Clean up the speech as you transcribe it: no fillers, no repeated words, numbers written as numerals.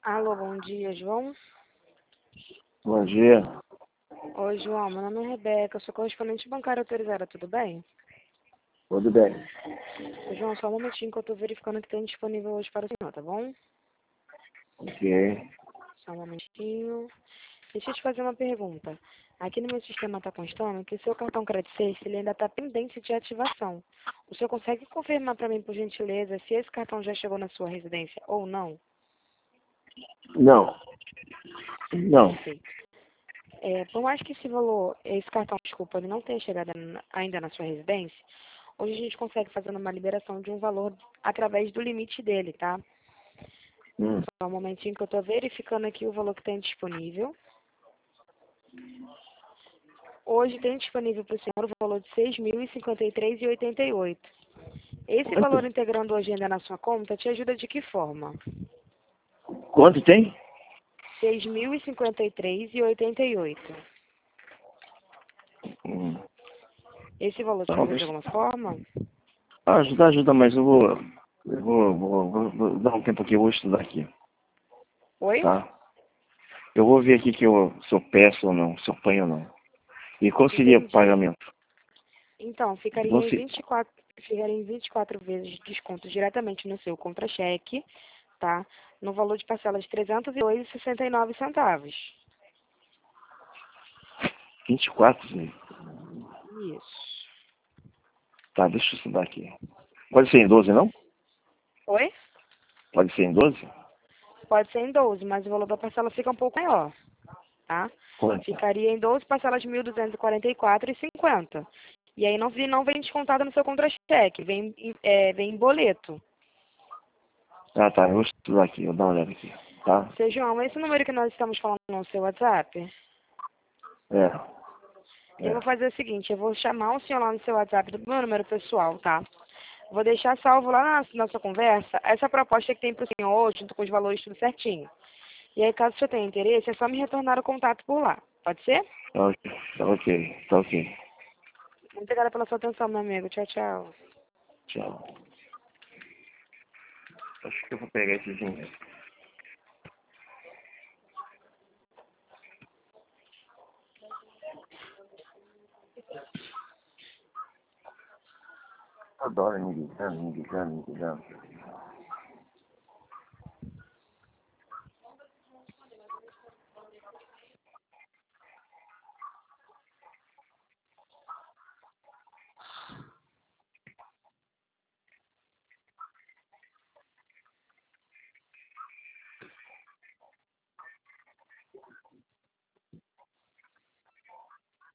Alô, bom dia, João. Bom dia. Oi, João, meu nome é Rebeca, eu sou correspondente bancária autorizada, tudo bem? Tudo bem. Ô, João, só um momentinho que eu tô verificando o que tem disponível hoje para o senhor, tá bom? Ok. Só um momentinho. Deixa eu te fazer uma pergunta. Aqui no meu sistema está constando que o seu cartão Credit Safe, ele ainda está pendente de ativação. O senhor consegue confirmar para mim, por gentileza, se esse cartão já chegou na sua residência ou não? Não. Não. Perfeito. Por mais que esse cartão, desculpa, ele não tenha chegado ainda na sua residência, hoje a gente consegue fazer uma liberação de um valor através do limite dele, tá? Só um momentinho que eu estou verificando aqui o valor que tem disponível. Hoje tem disponível para o senhor o valor de R$ 6.053,88. Esse valor integrando hoje ainda na sua conta te ajuda de que forma? Quanto tem? R$ 6.053,88. Esse valor te ajuda de Talvez. alguma forma? Ajuda, mas vou dar um tempo aqui, eu vou estudar aqui, Oi? tá? Eu vou ver aqui se eu peço ou não, se eu ponho ou não. E qual seria o Entendi. pagamento? Então, ficaria Não em sei. 24 vezes de desconto diretamente no seu contra-cheque, tá? No valor de parcela de R$ 302,69. 24, né? Isso. Tá, deixa eu estudar aqui. Pode ser em 12, não? Oi? Pode ser em 12? Pode ser em 12, mas o valor da parcela fica um pouco maior, tá? Quanto? Ficaria em 12 parcelas de R$ 1.244,50. E aí não vem descontado no seu contra-cheque, vem em boleto. Ah, tá, eu vou estudar aqui, eu vou dar uma olhada aqui, tá? Seu João, esse número que nós estamos falando no seu WhatsApp, É, eu é. vou fazer o seguinte, eu vou chamar o senhor lá no seu WhatsApp do meu número pessoal, tá? Vou deixar salvo lá na nossa conversa essa proposta que tem para o senhor hoje, junto com os valores tudo certinho. E aí, caso o senhor tenha interesse, é só me retornar o contato por lá. Pode ser? Tá ok, tá ok, tá ok. Muito obrigada pela sua atenção, meu amigo. Tchau, tchau. Tchau. Acho que eu vou pegar esse dinheiro. Adoro me ligando.